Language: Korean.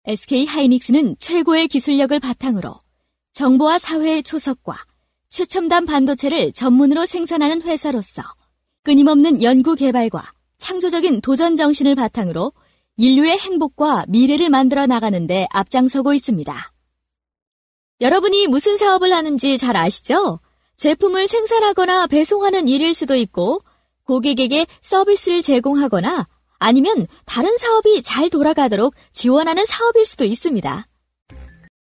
SK 하이닉스는 최고의 기술력을 바탕으로 정보와 사회의 초석과 최첨단 반도체를 전문으로 생산하는 회사로서 끊임없는 연구 개발과 창조적인 도전 정신을 바탕으로 인류의 행복과 미래를 만들어 나가는 데 앞장서고 있습니다. 여러분이 무슨 사업을 하는지 잘 아시죠? 제품을 생산하거나 배송하는 일일 수도 있고 고객에게 서비스를 제공하거나 아니면 다른 사업이 잘 돌아가도록 지원하는 사업일 수도 있습니다.